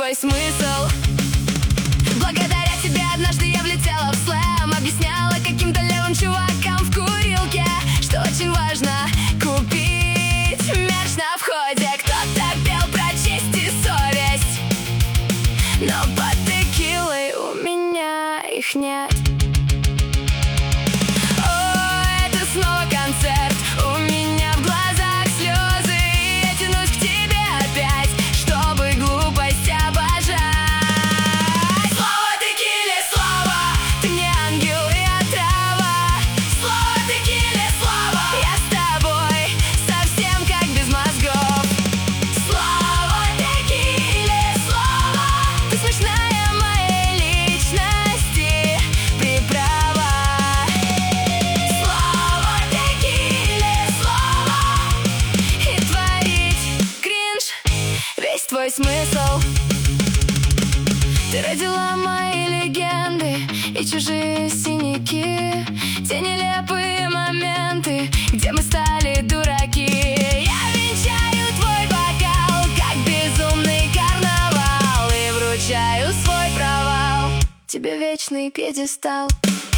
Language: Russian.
твой смысл. Благодаря тебе однажды я влетела в слэм. Объясняла каким-то левым чувакам в курилке, что очень важно купить мерч на входе. Кто-то пел про честь и совесть, но под текилой у меня их нет. О, это снова концерт, у меня в глазах слезы, и я тянусь к тебе опять, чтобы глупость обожать. Слово текиле, слово, ты мне ангел и отрава. Слово текиле, слово, я с тобой совсем как без мозгов. Слово текиле, слово, ты смешная моей личности приправа. Слово текиле, слово, и творить кринж весь твой смысл. Ты родила мои легенды и чужие синяки, те нелепые моменты, где мы стали дураки. Я венчаю твой бокал, как безумный карнавал, и вручаю свой провал тебе вечный пьедестал.